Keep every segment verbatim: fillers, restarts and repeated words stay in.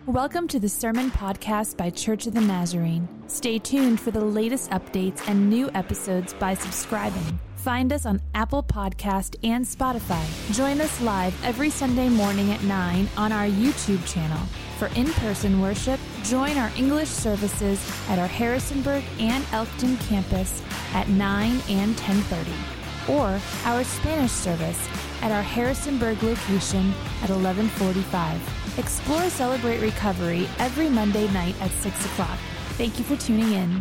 Welcome to the Sermon Podcast by Church of the Nazarene. Stay tuned for the latest updates and new episodes by subscribing. Find us on Apple Podcast and Spotify. Join us live every Sunday morning at nine on our YouTube channel. For in-person worship, join our English services at our Harrisonburg and Elkton campus at nine and ten thirty, or our Spanish service at our Harrisonburg location at eleven forty-five. Explore Celebrate Recovery every Monday night at six o'clock. Thank you for tuning in.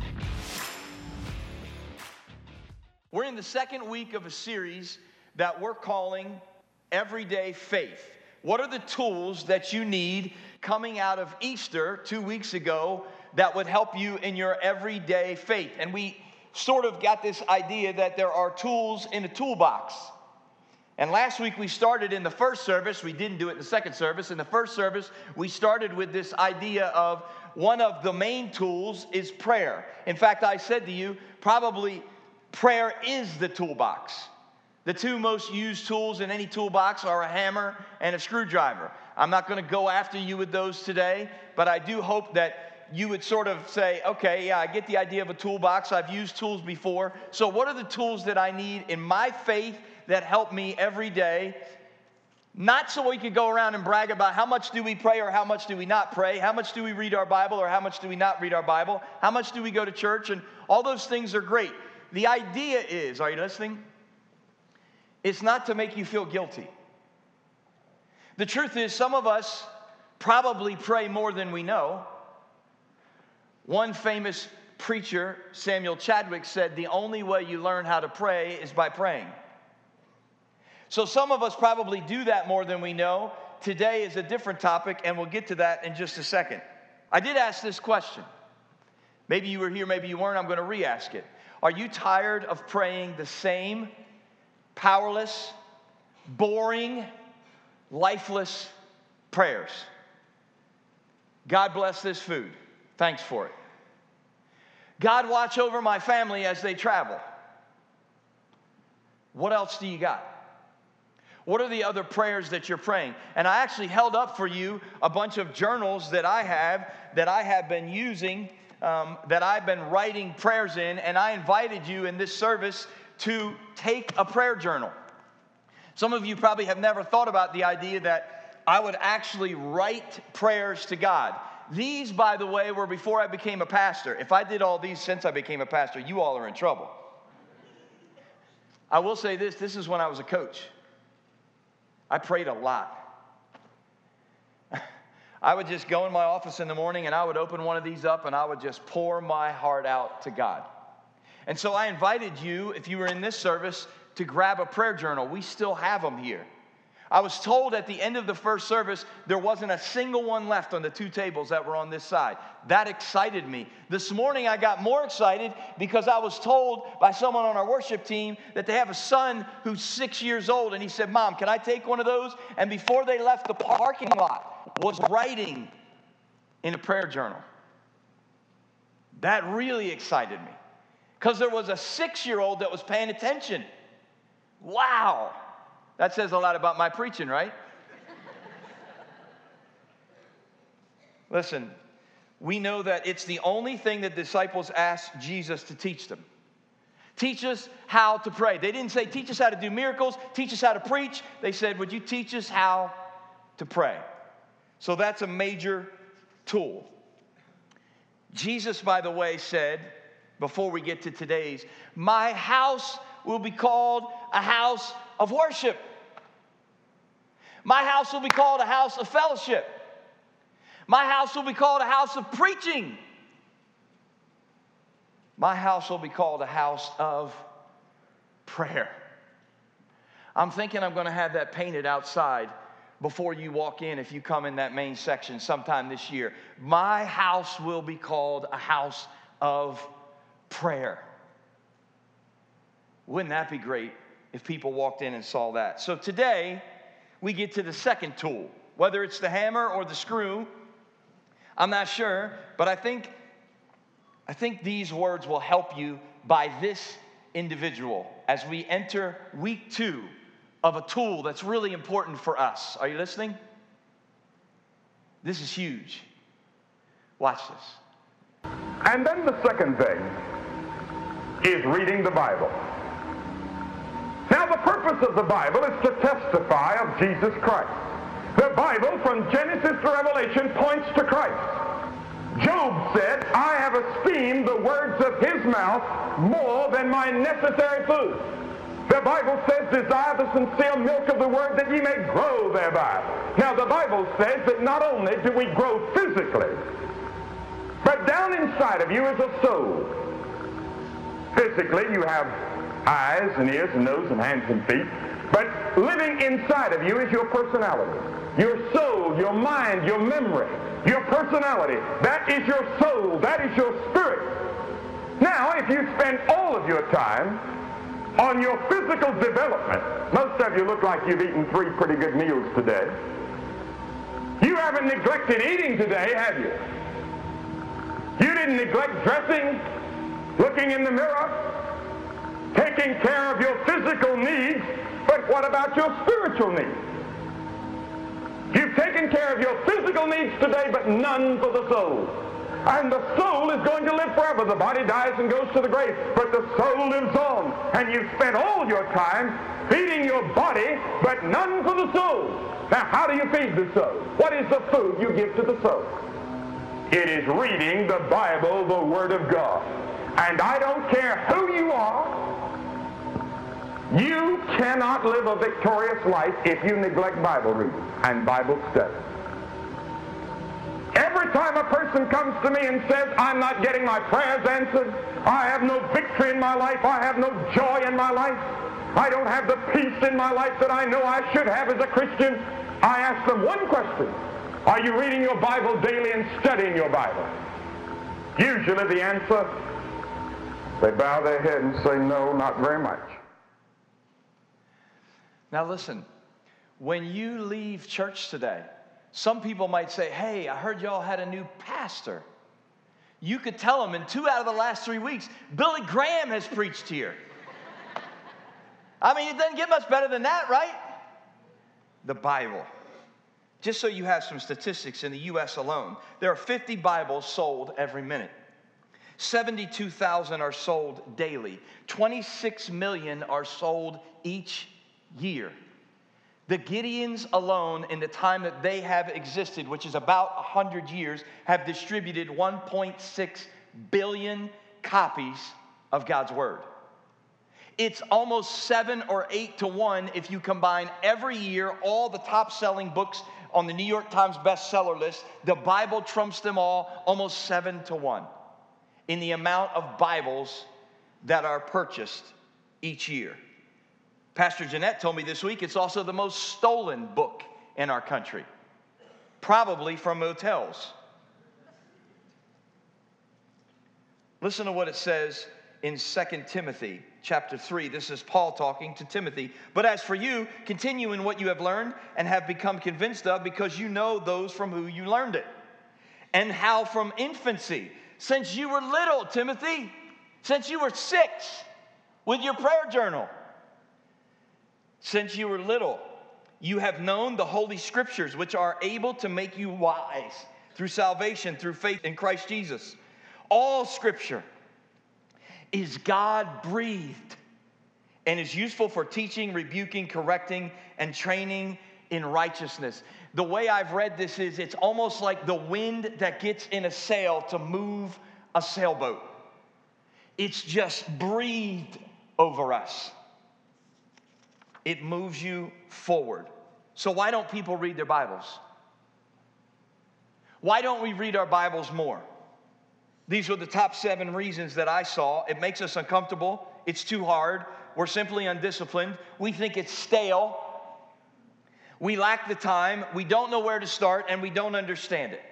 We're in the second week of a series that we're calling Everyday Faith. What are the tools that you need coming out of Easter two weeks ago that would help you in your everyday faith? And we sort of got this idea that there are tools in a toolbox. And last week we started in the first service. We didn't do it in the second service. In the first service, we started with this idea of one of the main tools is prayer. In fact, I said to you, probably prayer is the toolbox. The two most used tools in any toolbox are a hammer and a screwdriver. I'm not going to go after you with those today, but I do hope that you would sort of say, okay, yeah, I get the idea of a toolbox. I've used tools before. So what are the tools that I need in my faith that help me every day? Not so we could go around and brag about how much do we pray or how much do we not pray, how much do we read our Bible or how much do we not read our Bible, how much do we go to church, and all those things are great. The idea is, are you listening? It's not to make you feel guilty. The truth is, some of us probably pray more than we know. One famous preacher, Samuel Chadwick, said the only way you learn how to pray is by praying. So some of us probably do that more than we know. Today is a different topic, and we'll get to that in just a second. I did ask this question. Maybe you were here, maybe you weren't. I'm going to re-ask it. Are you tired of praying the same powerless, boring, lifeless prayers? God bless this food. Thanks for it. God watch over my family as they travel. What else do you got? What are the other prayers that you're praying? And I actually held up for you a bunch of journals that I have, that I have been using, um, that I've been writing prayers in, and I invited you in this service to take a prayer journal. Some of you probably have never thought about the idea that I would actually write prayers to God. These, by the way, were before I became a pastor. If I did all these since I became a pastor, you all are in trouble. I will say this, this is when I was a coach. I prayed a lot. I would just go in my office in the morning and I would open one of these up and I would just pour my heart out to God. And so I invited you, if you were in this service, to grab a prayer journal. We still have them here. I was told at the end of the first service there wasn't a single one left on the two tables that were on this side. That excited me. This morning I got more excited because I was told by someone on our worship team that they have a son who's six years old, and he said, "Mom, can I take one of those?" And before they left the parking lot was writing in a prayer journal. That really excited me because there was a six-year-old that was paying attention. Wow. That says a lot about my preaching, right? Listen, we know that it's the only thing that disciples asked Jesus to teach them. Teach us how to pray. They didn't say, teach us how to do miracles, teach us how to preach. They said, would you teach us how to pray? So that's a major tool. Jesus, by the way, said, before we get to today's, my house will be called a house of worship. My house will be called a house of fellowship. My house will be called a house of preaching. My house will be called a house of prayer. I'm thinking I'm going to have that painted outside before you walk in if you come in that main section sometime this year. My house will be called a house of prayer. Wouldn't that be great if people walked in and saw that? So today, we get to the second tool. Whether it's the hammer or the screw, I'm not sure, but I think, I think these words will help you by this individual as we enter week two of a tool that's really important for us. Are you listening? This is huge. Watch this. And then the second thing is reading the Bible. Now, the purpose of the Bible is to testify of Jesus Christ. The Bible, from Genesis to Revelation, points to Christ. Job said, I have esteemed the words of his mouth more than my necessary food. The Bible says, desire the sincere milk of the word that ye may grow thereby. Now, the Bible says that not only do we grow physically, but down inside of you is a soul. Physically, you have eyes and ears and nose and hands and feet. But living inside of you is your personality, your soul, your mind, your memory, your personality. That is your soul. That is your spirit. Now, if you spend all of your time on your physical development, most of you look like you've eaten three pretty good meals today. You haven't neglected eating today, have you? You didn't neglect dressing, looking in the mirror, taking care of your physical needs, but what about your spiritual needs? You've taken care of your physical needs today, but none for the soul. And the soul is going to live forever. The body dies and goes to the grave, but the soul lives on. And you've spent all your time feeding your body, but none for the soul. Now, how do you feed the soul? What is the food you give to the soul? It is reading the Bible, the Word of God. And I don't care who you are, you cannot live a victorious life if you neglect Bible reading and Bible study. Every time a person comes to me and says, I'm not getting my prayers answered, I have no victory in my life, I have no joy in my life, I don't have the peace in my life that I know I should have as a Christian, I ask them one question. Are you reading your Bible daily and studying your Bible? Usually the answer, they bow their head and say, no, not very much. Now listen, when you leave church today, some people might say, hey, I heard y'all had a new pastor. You could tell them in two out of the last three weeks, Billy Graham has preached here. I mean, it doesn't get much better than that, right? The Bible. Just so you have some statistics in the U S alone, there are fifty Bibles sold every minute. seventy-two thousand are sold daily. twenty-six million are sold each year. The Gideons alone, in the time that they have existed, which is about one hundred years, have distributed one point six billion copies of God's Word. It's almost seven or eight to one if you combine every year all the top-selling books on the New York Times bestseller list. The Bible trumps them all, almost seven to one in the amount of Bibles that are purchased each year. Pastor Jeanette told me this week it's also the most stolen book in our country, probably from motels. Listen to what it says in Second Timothy chapter three. This is Paul talking to Timothy. But as for you, continue in what you have learned and have become convinced of, because you know those from whom you learned it, and how from infancy, since you were little, Timothy, since you were six, with your prayer journal, since you were little, you have known the Holy Scriptures, which are able to make you wise through salvation, through faith in Christ Jesus. All Scripture is God-breathed and is useful for teaching, rebuking, correcting, and training in righteousness. The way I've read this is it's almost like the wind that gets in a sail to move a sailboat. It's just breathed over us. It moves you forward. So why don't people read their Bibles? Why don't we read our Bibles more? These were the top seven reasons that I saw. It makes us uncomfortable. It's too hard. We're simply undisciplined. We think it's stale. We lack the time. We don't know where to start, and we don't understand it.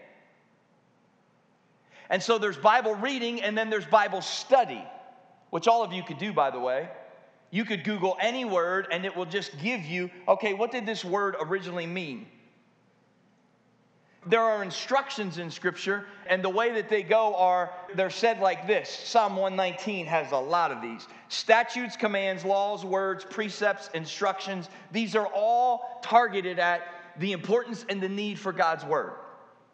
And so there's Bible reading, and then there's Bible study, which all of you could do, by the way. You could Google any word, and it will just give you, okay, what did this word originally mean? There are instructions in Scripture, and the way that they go are, they're said like this. Psalm one nineteen has a lot of these. Statutes, commands, laws, words, precepts, instructions. These are all targeted at the importance and the need for God's Word.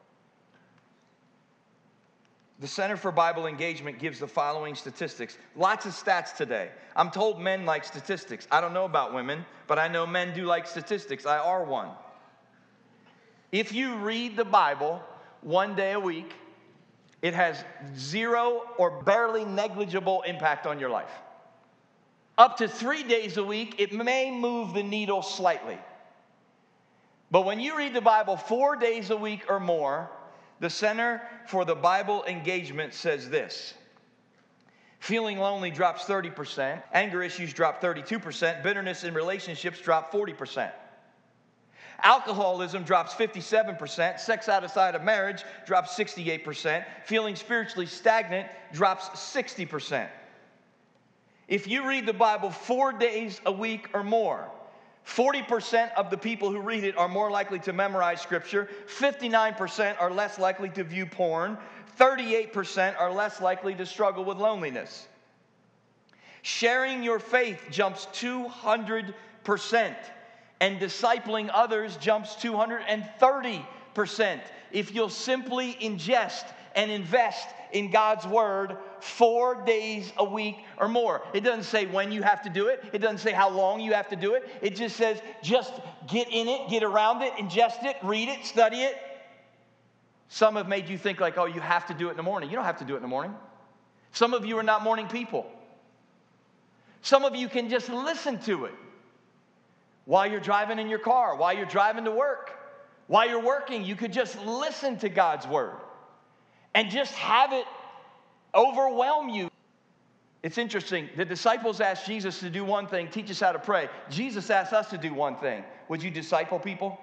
The Center for Bible Engagement gives the following statistics. Lots of stats today. I'm told men like statistics. I don't know about women, but I know men do like statistics. I are one. If you read the Bible one day a week, it has zero or barely negligible impact on your life. Up to three days a week, it may move the needle slightly. But when you read the Bible four days a week or more, the Center for the Bible Engagement says this: feeling lonely drops thirty percent, anger issues drop thirty-two percent, bitterness in relationships drop forty percent. Alcoholism drops fifty-seven percent, sex outside of marriage drops sixty-eight percent, feeling spiritually stagnant drops sixty percent. If you read the Bible four days a week or more, forty percent of the people who read it are more likely to memorize Scripture, fifty-nine percent are less likely to view porn, thirty-eight percent are less likely to struggle with loneliness. Sharing your faith jumps two hundred percent, and discipling others jumps two hundred thirty percent if you'll simply ingest and invest in God's Word four days a week or more. It doesn't say when you have to do it. It doesn't say how long you have to do it. It just says just get in it, get around it, ingest it, read it, study it. Some have made you think like, oh, you have to do it in the morning. You don't have to do it in the morning. Some of you are not morning people. Some of you can just listen to it while you're driving in your car, while you're driving to work, while you're working. You could just listen to God's Word and just have it overwhelm you. It's interesting. The disciples asked Jesus to do one thing, teach us how to pray. Jesus asked us to do one thing. Would you disciple people?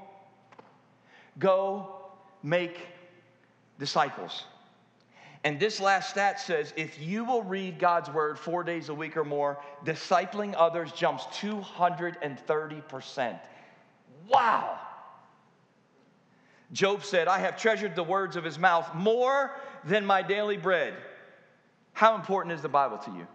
Go make disciples. And this last stat says if you will read God's Word four days a week or more, discipling others jumps two hundred thirty percent. Wow. Job said, I have treasured the words of his mouth more than my daily bread. How important is the Bible to you?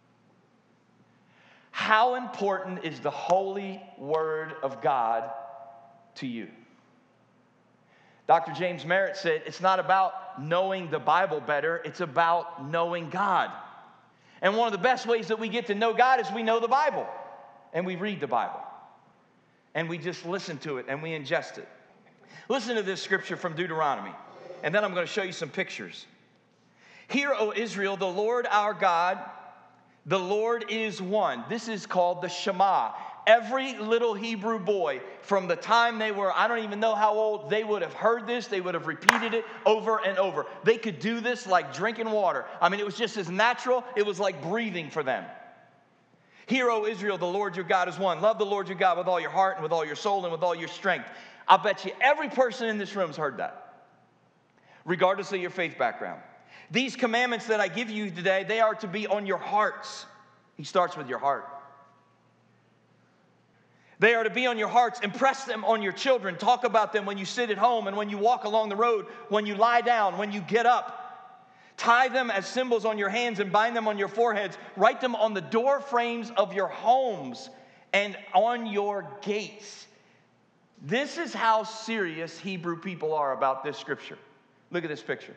How important is the holy Word of God to you? Doctor James Merritt said, it's not about knowing the Bible better, it's about knowing God. And one of the best ways that we get to know God is we know the Bible, and we read the Bible, and we just listen to it, and we ingest it. Listen to this scripture from Deuteronomy, and then I'm going to show you some pictures. Hear, O Israel, the Lord our God, the Lord is one. This is called the Shema. Every little Hebrew boy, from the time they were, I don't even know how old, they would have heard this. They would have repeated it over and over. They could do this like drinking water. I mean, it was just as natural. It was like breathing for them. Hear, O Israel, the Lord your God is one. Love the Lord your God with all your heart and with all your soul and with all your strength. I'll bet you every person in this room has heard that, regardless of your faith background. These commandments that I give you today, they are to be on your hearts. He starts with your heart. They are to be on your hearts. Impress them on your children. Talk about them when you sit at home and when you walk along the road, when you lie down, when you get up. Tie them as symbols on your hands and bind them on your foreheads. Write them on the door frames of your homes and on your gates. This is how serious Hebrew people are about this scripture. Look at this picture.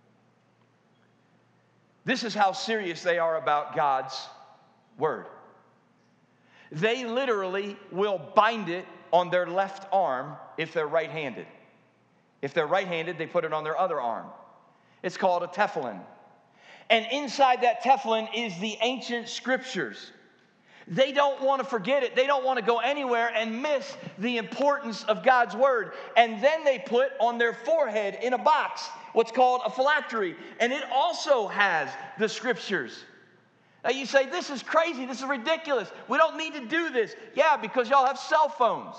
This is how serious they are about God's Word. They literally will bind it on their left arm if they're right-handed. If they're right-handed, they put it on their other arm. It's called a tefillin. And inside that tefillin is the ancient scriptures. They don't want to forget it. They don't want to go anywhere and miss the importance of God's Word. And then they put on their forehead in a box what's called a phylactery. And it also has the scriptures. Now you say, this is crazy, this is ridiculous. We don't need to do this. Yeah, because y'all have cell phones.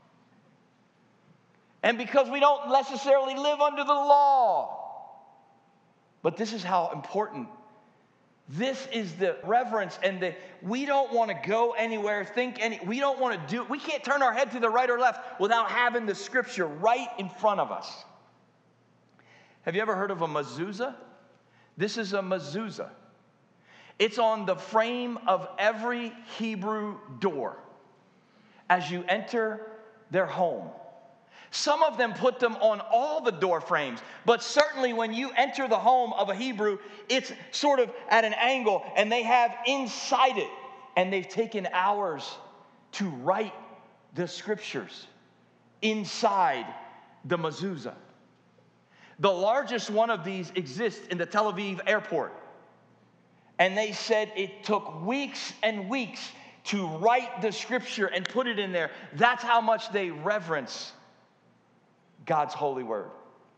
And because we don't necessarily live under the law. But this is how important. This is the reverence and the, we don't want to go anywhere, think any, we don't want to do, we can't turn our head to the right or left without having the scripture right in front of us. Have you ever heard of a mezuzah? This is a mezuzah. It's on the frame of every Hebrew door as you enter their home. Some of them put them on all the door frames, but certainly when you enter the home of a Hebrew, it's sort of at an angle, and they have inside it, and they've taken hours to write the scriptures inside the mezuzah. The largest one of these exists in the Tel Aviv airport, and they said it took weeks and weeks to write the scripture and put it in there. That's how much they reverence God's holy word.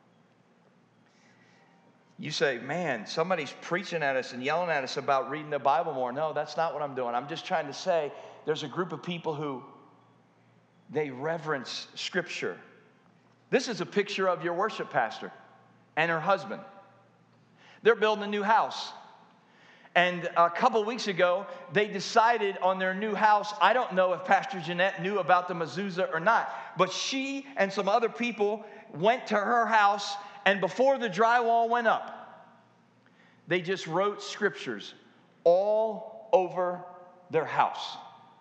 You say, man, somebody's preaching at us and yelling at us about reading the Bible more. No, that's not what I'm doing. I'm just trying to say there's a group of people who they reverence Scripture. This is a picture of your worship pastor and her husband. They're building a new house. And a couple weeks ago, they decided on their new house. I don't know if Pastor Jeanette knew about the mezuzah or not, but she and some other people went to her house, and before the drywall went up, they just wrote scriptures all over their house.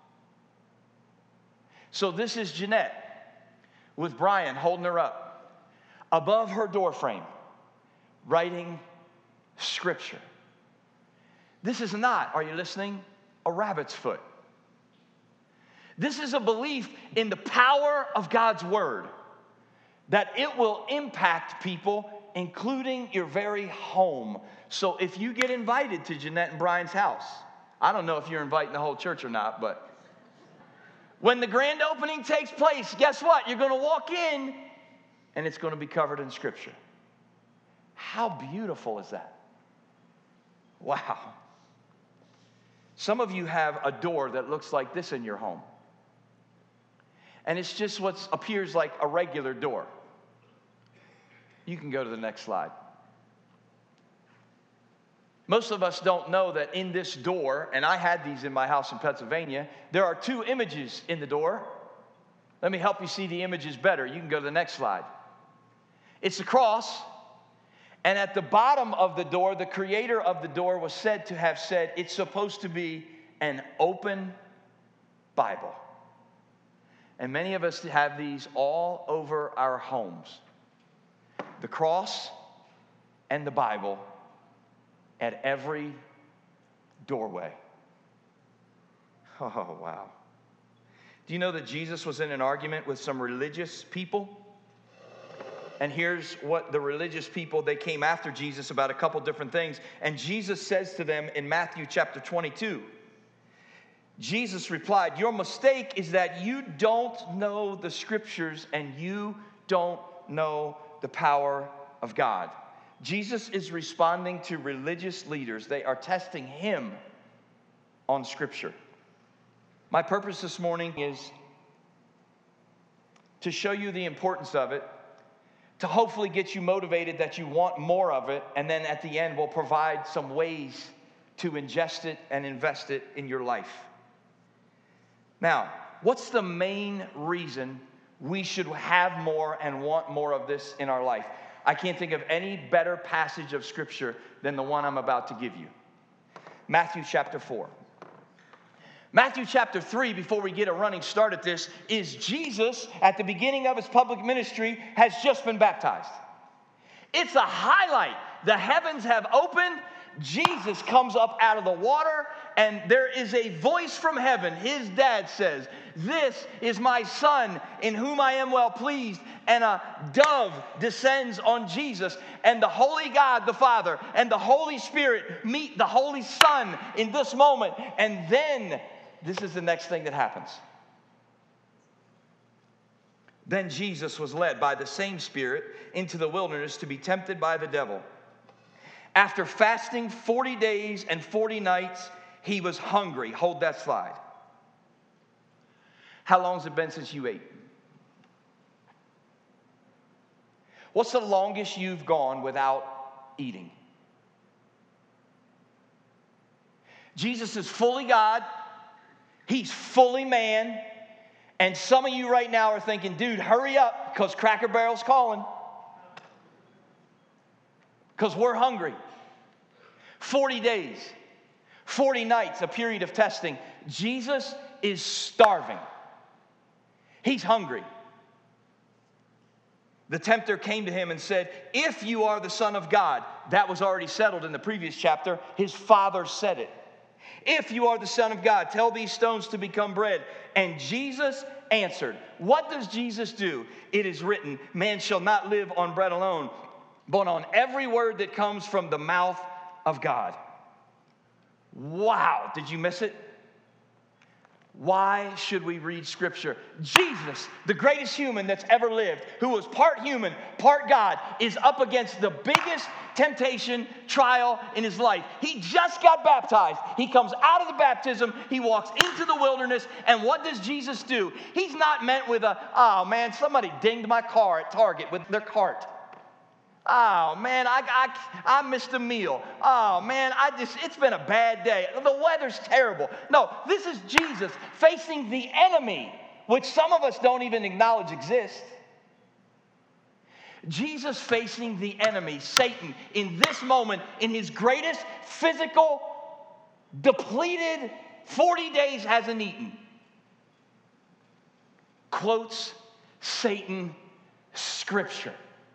So this is Jeanette with Brian holding her up above her doorframe, writing scripture. This is not, are you listening, a rabbit's foot. This is a belief in the power of God's word, that it will impact people, including your very home. So if you get invited to Jeanette and Brian's house, I don't know if you're inviting the whole church or not, but when the grand opening takes place, guess what? You're going to walk in, and it's going to be covered in Scripture. How beautiful is that? Wow. Some of you have a door that looks like this in your home. And it's just what appears like a regular door. You can go to the next slide. Most of us don't know that in this door, and I had these in my house in Pennsylvania, there are two images in the door. Let me help you see the images better. You can go to the next slide. It's a cross, and at the bottom of the door, the creator of the door was said to have said, it's supposed to be an open Bible. And many of us have these all over our homes. The cross and the Bible at every doorway. Oh, wow. Do you know that Jesus was in an argument with some religious people? And here's what the religious people, they came after Jesus about a couple different things. And Jesus says to them in Matthew chapter twenty-two, Jesus replied, your mistake is that you don't know the scriptures and you don't know the power of God. Jesus is responding to religious leaders. They are testing him on scripture. My purpose this morning is to show you the importance of it, to hopefully get you motivated that you want more of it, and then at the end we'll provide some ways to ingest it and invest it in your life. Now, what's the main reason we should have more and want more of this in our life? I can't think of any better passage of Scripture than the one I'm about to give you. Matthew chapter four. Matthew chapter three, before we get a running start at this, is Jesus, at the beginning of his public ministry, has just been baptized. It's a highlight. The heavens have opened. Jesus comes up out of the water, and there is a voice from heaven. His dad says, this is my son in whom I am well pleased. And a dove descends on Jesus, and the Holy God, the Father, and the Holy Spirit meet the Holy Son in this moment. And then, this is the next thing that happens. Then Jesus was led by the same Spirit into the wilderness to be tempted by the devil. After fasting forty days and forty nights, he was hungry. Hold that slide. How long has it been since you ate? What's the longest you've gone without eating? Jesus is fully God. He's fully man. And some of you right now are thinking, dude, hurry up, because Cracker Barrel's calling. Because we're hungry. forty days, forty nights, a period of testing. Jesus is starving. He's hungry. The tempter came to him and said, if you are the Son of God, that was already settled in the previous chapter. His Father said it. If you are the Son of God, tell these stones to become bread. And Jesus answered. What does Jesus do? It is written, man shall not live on bread alone, but on every word that comes from the mouth of God. Wow, did you miss it? Why should we read Scripture? Jesus, the greatest human that's ever lived, who was part human, part God, is up against the biggest temptation, trial in his life. He just got baptized. He comes out of the baptism. He walks into the wilderness. And what does Jesus do? He's not met with a, oh man, somebody dinged my car at Target with their cart. Oh, man, I, I, I missed a meal. Oh, man, I just, it's been a bad day. The weather's terrible. No, this is Jesus facing the enemy, which some of us don't even acknowledge exists. Jesus facing the enemy, Satan, in this moment, in his greatest physical, depleted, forty days hasn't eaten, quotes Satan Scripture.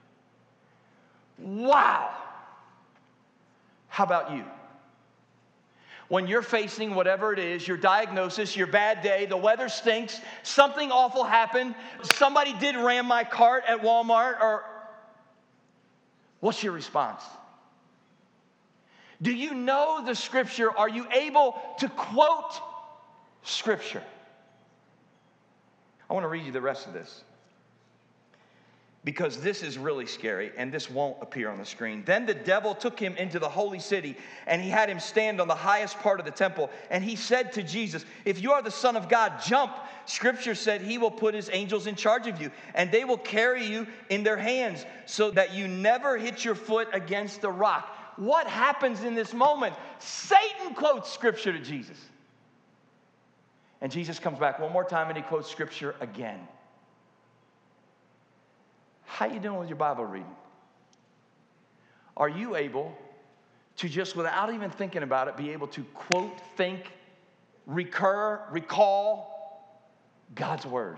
Wow. How about you? When you're facing whatever it is, your diagnosis, your bad day, the weather stinks, something awful happened, somebody did ram my cart at Walmart, or what's your response? Do you know the Scripture? Are you able to quote Scripture? I want to read you the rest of this, because this is really scary, and this won't appear on the screen. Then the devil took him into the holy city, and he had him stand on the highest part of the temple. And he said to Jesus, if you are the Son of God, jump. Scripture said he will put his angels in charge of you, and they will carry you in their hands so that you never hit your foot against the rock. What happens in this moment? Satan quotes Scripture to Jesus. And Jesus comes back one more time, and he quotes Scripture again. How you doing with your Bible reading? Are you able to just, without even thinking about it, be able to quote, think, recur, recall God's Word?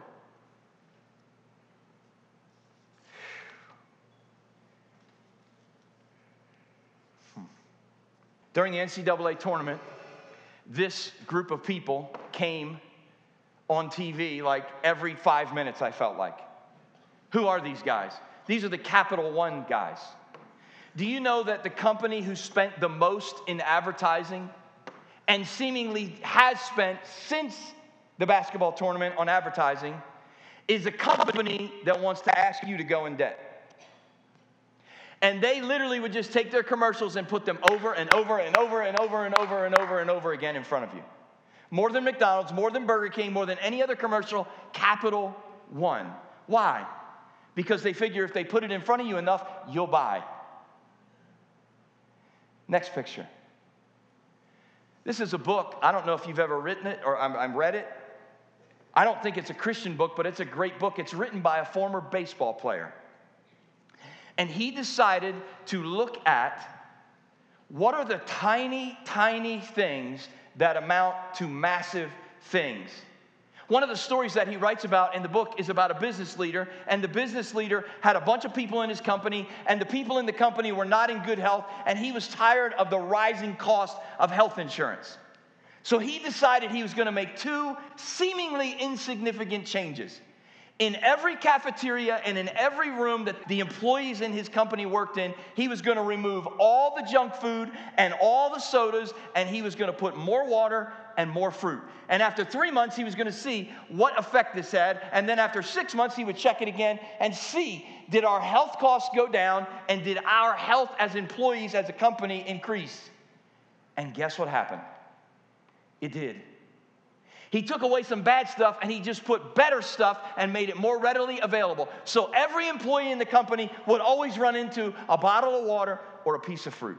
Hmm. During the N C double A tournament, this group of people came on T V like every five minutes, I felt like. Who are these guys? These are the Capital One guys. Do you know that the company who spent the most in advertising and seemingly has spent since the basketball tournament on advertising is a company that wants to ask you to go in debt? And they literally would just take their commercials and put them over and over and over and over and over and over and over again in front of you. More than McDonald's, more than Burger King, more than any other commercial, Capital One. Why? Because they figure if they put it in front of you enough, you'll buy. Next picture. This is a book. I don't know if you've ever written it or I've read it. I don't think it's a Christian book, but it's a great book. It's written by a former baseball player. And he decided to look at what are the tiny, tiny things that amount to massive things. One of the stories that he writes about in the book is about a business leader, and the business leader had a bunch of people in his company, and the people in the company were not in good health, and he was tired of the rising cost of health insurance. So he decided he was going to make two seemingly insignificant changes. In every cafeteria and in every room that the employees in his company worked in, he was going to remove all the junk food and all the sodas, and he was going to put more water and more fruit. And after three months, he was going to see what effect this had. And then after six months, he would check it again and see, did our health costs go down, and did our health as employees, as a company, increase? And guess what happened? It did. He took away some bad stuff and he just put better stuff and made it more readily available. So every employee in the company would always run into a bottle of water or a piece of fruit.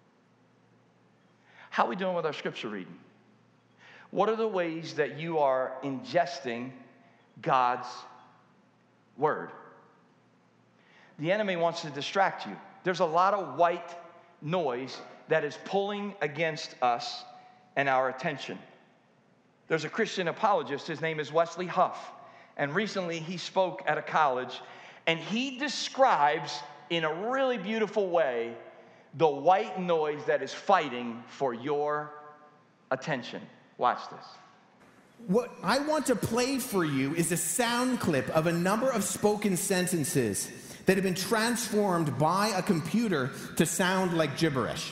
How are we doing with our Scripture reading? What are the ways that you are ingesting God's Word? The enemy wants to distract you. There's a lot of white noise that is pulling against us and our attention. There's a Christian apologist, his name is Wesley Huff, and recently he spoke at a college, And he describes in a really beautiful way the white noise that is fighting for your attention. Watch this. What I want to play for you is a sound clip of a number of spoken sentences that have been transformed by a computer to sound like gibberish.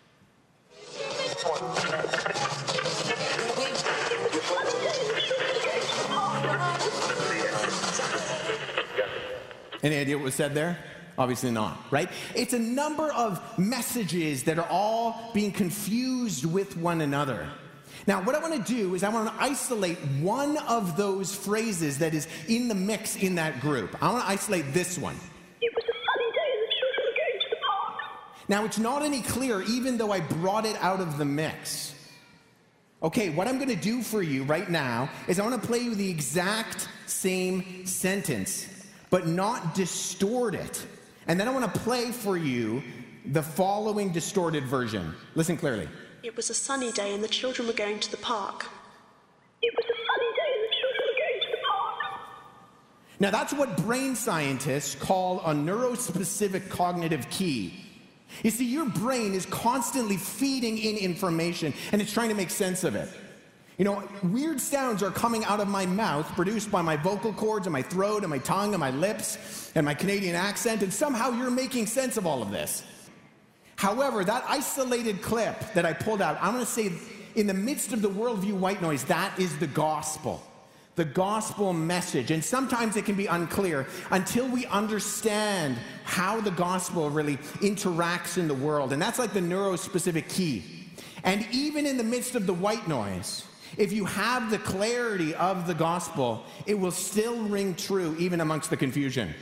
Any idea what was said there? Obviously not, right? It's a number of messages that are all being confused with one another. Now, what I want to do is I want to isolate one of those phrases that is in the mix in that group. I want to isolate this one. It was a sunny day and the children were going to the park. Now, it's not any clearer even though I brought it out of the mix. Okay, what I'm going to do for you right now is I want to play you the exact same sentence, but not distort it. And then I want to play for you the following distorted version. Listen clearly. It was a sunny day and the children were going to the park. It was a sunny day and the children were going to the park. Now that's what brain scientists call a neurospecific cognitive key. You see, your brain is constantly feeding in information and it's trying to make sense of it. You know, weird sounds are coming out of my mouth, produced by my vocal cords and my throat and my tongue and my lips and my Canadian accent, and somehow you're making sense of all of this. However, that isolated clip that I pulled out, I'm going to say in the midst of the worldview white noise, that is the gospel. The gospel message. And sometimes it can be unclear until we understand how the gospel really interacts in the world. And that's like the neurospecific key. And even in the midst of the white noise, if you have the clarity of the gospel, it will still ring true even amongst the confusion.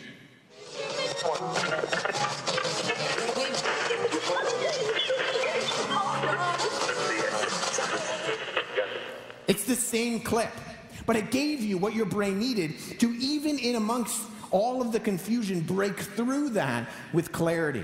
It's the same clip, but it gave you what your brain needed to, even in amongst all of the confusion, break through that with clarity.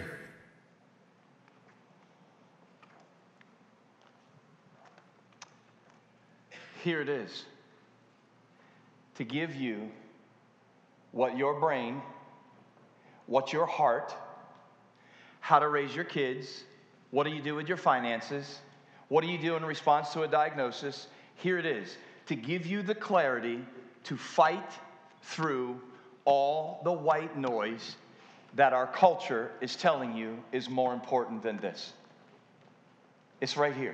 Here it is. To give you what your brain, what your heart, how to raise your kids, what do you do with your finances, what do you do in response to a diagnosis. Here it is, to give you the clarity to fight through all the white noise that our culture is telling you is more important than this. It's right here.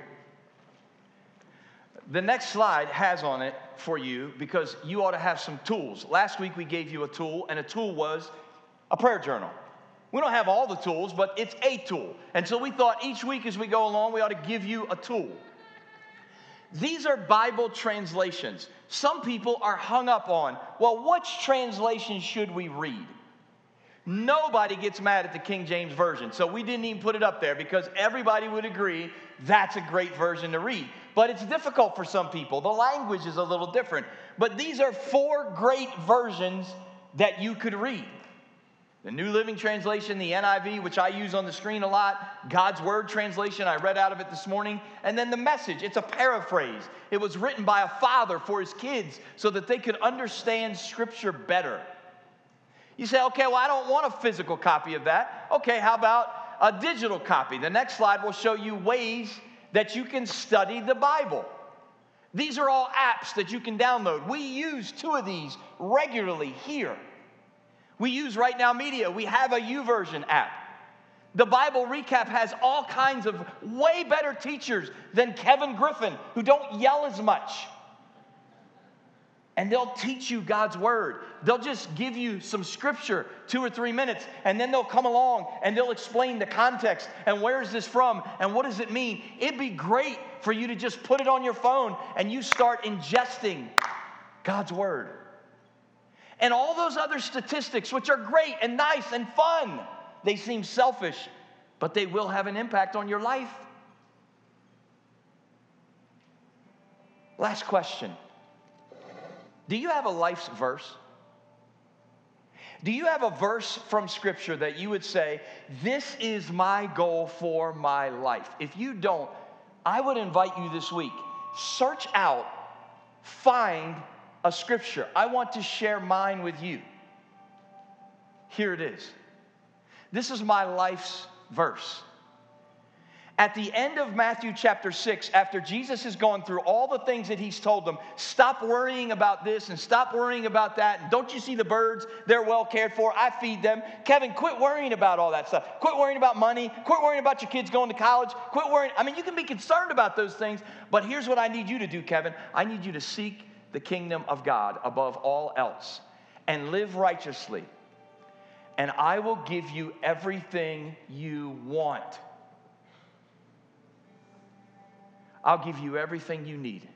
The next slide has on it for you because you ought to have some tools. Last week we gave you a tool, and a tool was a prayer journal. We don't have all the tools, but it's a tool. And so we thought each week as we go along, we ought to give you a tool. These are Bible translations. Some people are hung up on, well, which translation should we read? Nobody gets mad at the King James Version, so we didn't even put it up there because everybody would agree that's a great version to read. But it's difficult for some people. The language is a little different. But these are four great versions that you could read. The New Living Translation, the N I V, which I use on the screen a lot, God's Word Translation, I read out of it this morning, and then the Message. It's a paraphrase. It was written by a father for his kids so that they could understand Scripture better. You say, okay, well, I don't want a physical copy of that. Okay, how about a digital copy? The next slide will show you ways that you can study the Bible. These are all apps that you can download. We use two of these regularly here. We use Right Now Media. We have a YouVersion app. The Bible Recap has all kinds of way better teachers than Kevin Griffin, who don't yell as much. And they'll teach you God's Word. They'll just give you some scripture, two or three minutes, and then they'll come along and they'll explain the context and where is this from and what does it mean. It'd be great for you to just put it on your phone and you start ingesting God's Word. And all those other statistics, which are great and nice and fun, they seem selfish, but they will have an impact on your life. Last question. Do you have a life's verse? Do you have a verse from Scripture that you would say, this is my goal for my life? If you don't, I would invite you this week, search out, find a Scripture. I want to share mine with you. Here it is. This is my life's verse. At the end of Matthew chapter six, after Jesus has gone through all the things that he's told them, stop worrying about this and stop worrying about that. And don't you see the birds? They're well cared for. I feed them. Kevin, quit worrying about all that stuff. Quit worrying about money. Quit worrying about your kids going to college. Quit worrying. I mean, you can be concerned about those things, but here's what I need you to do, Kevin. I need you to seek the kingdom of God above all else and live righteously. And I will give you everything you want. I'll give you everything you need.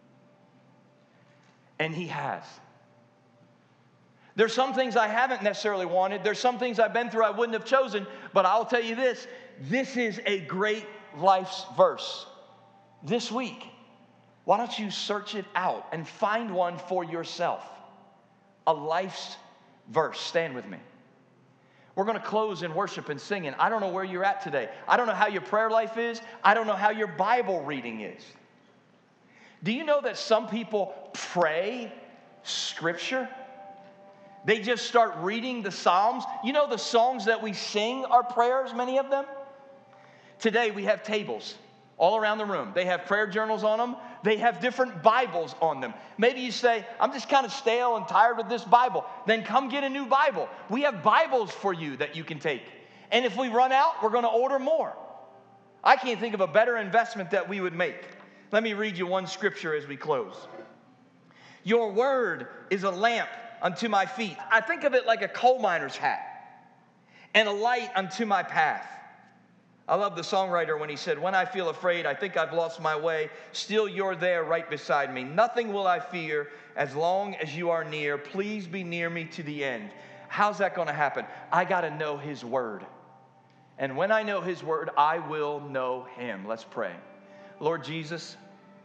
And he has. There's some things I haven't necessarily wanted. There's some things I've been through I wouldn't have chosen. But I'll tell you this, this is a great life's verse. This week, why don't you search it out and find one for yourself? A life's verse. Stand with me. We're going to close in worship and singing. I don't know where you're at today. I don't know how your prayer life is. I don't know how your Bible reading is. Do you know that some people pray Scripture? They just start reading the Psalms. You know the songs that we sing are prayers, many of them? Today we have tables all around the room. They have prayer journals on them. They have different Bibles on them. Maybe you say, I'm just kind of stale and tired with this Bible. Then come get a new Bible. We have Bibles for you that you can take. And if we run out, we're going to order more. I can't think of a better investment that we would make. Let me read you one scripture as we close. Your word is a lamp unto my feet. I think of it like a coal miner's hat and a light unto my path. I love the songwriter when he said, when I feel afraid, I think I've lost my way, still you're there right beside me. Nothing will I fear as long as you are near. Please be near me to the end. How's that going to happen? I got to know his word. And when I know his word, I will know him. Let's pray. Lord Jesus,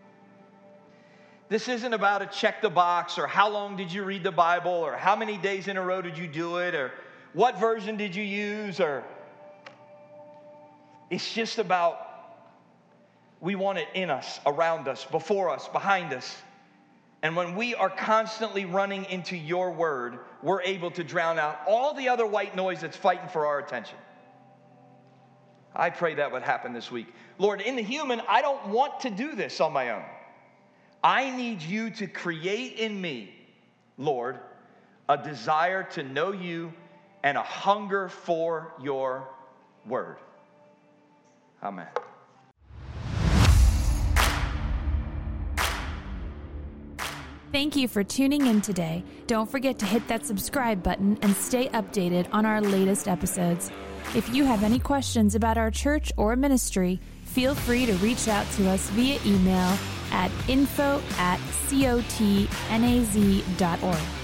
this isn't about a check the box or how long did you read the Bible or how many days in a row did you do it or what version did you use or... It's just about, we want it in us, around us, before us, behind us. And when we are constantly running into your word, we're able to drown out all the other white noise that's fighting for our attention. I pray that would happen this week. Lord, in the human, I don't want to do this on my own. I need you to create in me, Lord, a desire to know you and a hunger for your word. Amen. Thank you for tuning in today. Don't forget to hit that subscribe button and stay updated on our latest episodes. If you have any questions about our church or ministry, feel free to reach out to us via email at info at cotnaz dot org.